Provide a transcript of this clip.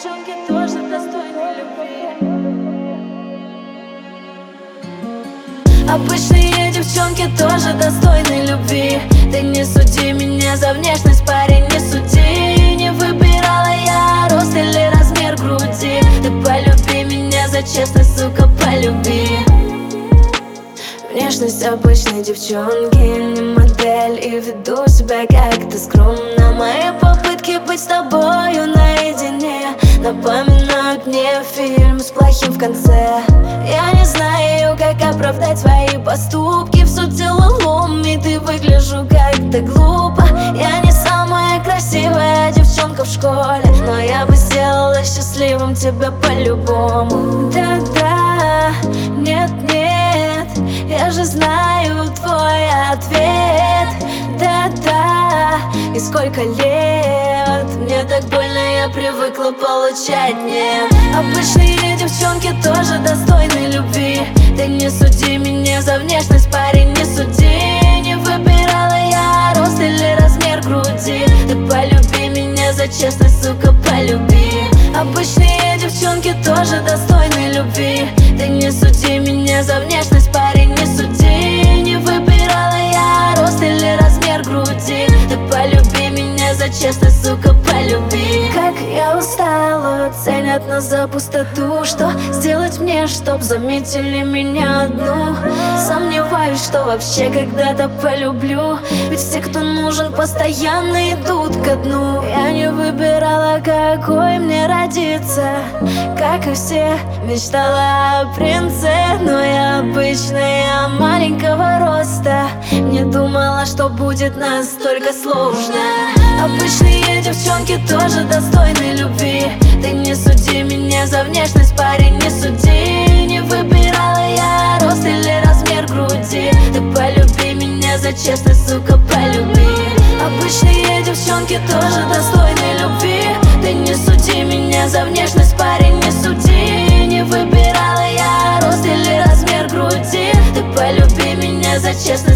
девчонки тоже достойны любви. Обычные девчонки тоже достойны любви. Ты не суди меня за внешность, парень, не суди. Не выбирала я рост или размер груди. Ты полюби меня за честность, сука, полюби. Внешность обычной девчонки, не модель, и веду себя как-то скромно. Мои попытки быть с тобою наедине напоминают мне фильм с плохим в конце. Я не знаю, как оправдать свои поступки. В суть дела лом, и ты выгляжу как-то глупо. Я не самая красивая девчонка в школе, но я бы сделала счастливым тебя по-любому. Да-да, нет-нет, я же знаю твой ответ. Да-да, и сколько лет мне так больно, я привыкла получать нет. Обычные девчонки тоже достойны любви. Ты не суди меня за внешность, парень, не суди. Не выбирала я рост или размер груди. Ты полюби меня за честность, сука, полюби. Обычные девчонки тоже достойны любви. Ты не суди меня за внешность, парень, не суди. Не выбирала я рост или размер груди. Ты полюби меня за честность, сука, полюби. Как я устала, ценят нас за пустоту. Что сделать мне, чтоб заметили меня одну? Сомневаюсь, что вообще когда-то полюблю. Ведь все, кто нужен, постоянно идут ко дну. Я не выбирала, какой мне родиться. Как и все, мечтала о принце. Но я обычная, маленького роста. Не думала, что будет настолько сложно. Обычные девчонки тоже достойны любви. Ты не суди меня за внешность, парень, не суди. Не выбирала я рост или размер груди. Ты полюби меня за честность, сука, полюби. Обычные девчонки тоже достойны любви. Ты не суди меня за внешность, парень, не суди. Не выбирала я рост или размер груди. Ты полюби меня за честность.